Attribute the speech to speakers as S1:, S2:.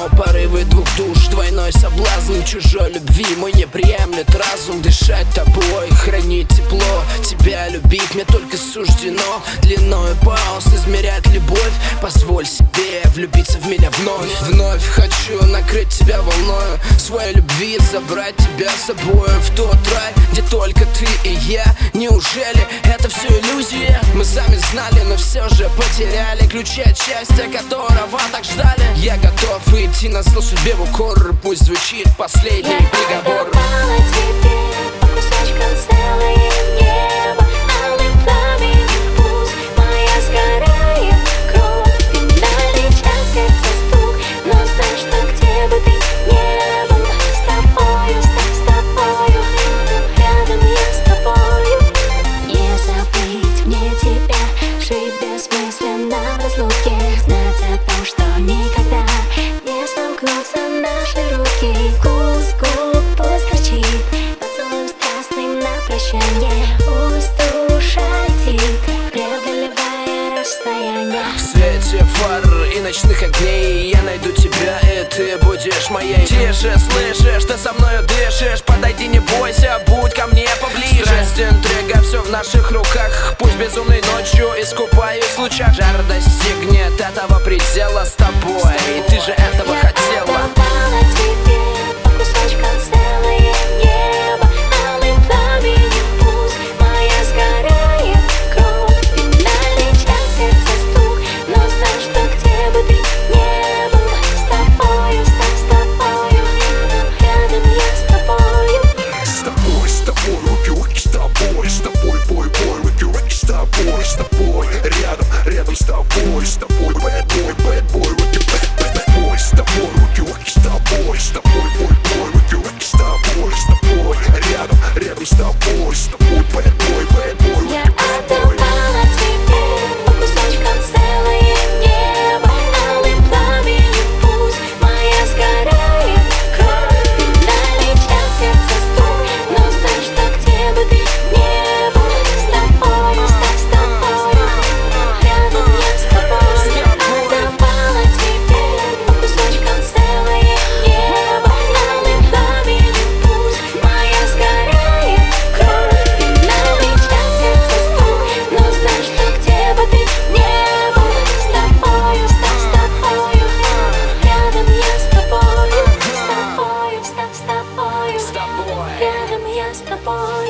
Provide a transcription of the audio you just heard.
S1: но порывы двух душ, двойной соблазн чужой любви мой не приемлет разум. Дышать тобой, хранить тепло, тебя любить мне только суждено. Длиною пауз измерять любовь, позволь себе влюбиться в меня вновь. Вновь хочу накрыть тебя волною своей любви, забрать тебя с собой в тот рай, где только ты и я. Неужели это все иллюзия? Мы сами знали, но все же потеряли ключи от счастья, которого так ждали. Я готов идти на зло судьбе в укор, пусть звучит последний приговор.
S2: Я тебе по кусочкам целое небо, алым пламенем пусть моя сгорает кровь. Финальный час, сердце стук, но знай, что где бы ты не был, с тобою, с тобою, рядом я с тобою. Не забыть мне тебя, жить бессмысленно в разлуке, знать о том, что никогда не сомкнутся наши руки. Вкус губ пусть горчит, поцелуем страстным на прощание, пусть душа летит, преодолевая расстояние.
S1: В свете фар и ночных огней я найду тебя, и ты будешь моей. Тише, слышишь, ты со мною дышишь, подойди, не бойся, будь ко мне поближе. Страсть, интрига, все в наших руках, пусть безумной ночью искупаюсь в лучах. Жар достигнет этого предела с тобой, и ты же этого хотела.
S2: Я давала тебе по кусочкам целое небо, алым пламенем пусть моя сгорает кровь. Финальный час, сердце стук, но знай, что где бы ты не был, с тобою, с тобою, рядом я с тобою.
S3: С тобой, руки с тобой, бой, руки с тобой, рядом с тобой, bad boy, руки bad boy, с тобой, руки с тобой, бой, руки с тобой, рядом с тобой, bad boy,
S2: Я отдавала тебе по кусочкам целое небо, алым пламенем пусть моя сгорает кровь. Финальный час, сердце стук, но знай, что где бы ты не был, с тобою, с тобою, рядом я с тобой. Я отдавала тебе по кусочкам целое небо, алым пламенем пусть моя сгорает кровь. Финальный час, сердце стук, но знай, что где бы ты не был, с тобою, рядом я с тобою, с тобою, рядом я с тобой.